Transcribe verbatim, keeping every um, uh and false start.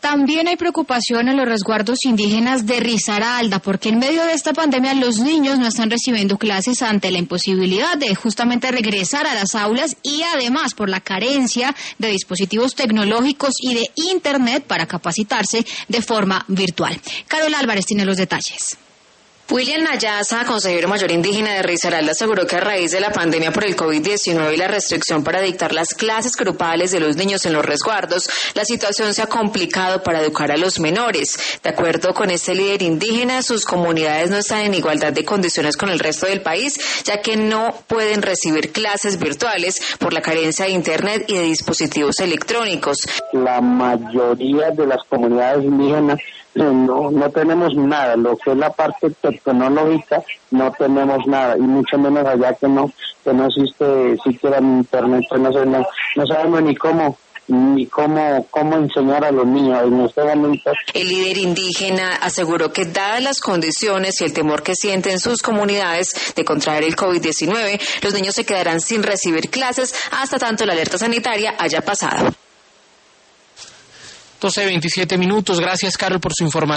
También hay preocupación en los resguardos indígenas de Risaralda, porque en medio de esta pandemia los niños no están recibiendo clases ante la imposibilidad de justamente regresar a las aulas y además por la carencia de dispositivos tecnológicos y de internet para capacitarse de forma virtual. Carol Álvarez tiene los detalles. William Nayasa, consejero mayor indígena de Risaralda, aseguró que a raíz de la pandemia por el COVID diecinueve y la restricción para dictar las clases grupales de los niños en los resguardos, la situación se ha complicado para educar a los menores. De acuerdo con este líder indígena, sus comunidades no están en igualdad de condiciones con el resto del país, ya que no pueden recibir clases virtuales por la carencia de internet y de dispositivos electrónicos. La mayoría de las comunidades indígenas No, no tenemos nada, lo que es la parte tecnológica no tenemos nada, y mucho menos allá que no que no existe siquiera internet, pues no, no, no sabemos ni cómo ni cómo cómo enseñar a los niños en este momento. El líder indígena aseguró que dadas las condiciones y el temor que sienten sus comunidades de contraer el COVID diecinueve, los niños se quedarán sin recibir clases hasta tanto la alerta sanitaria haya pasado. doce veintisiete minutos. Gracias, Carol, por su información.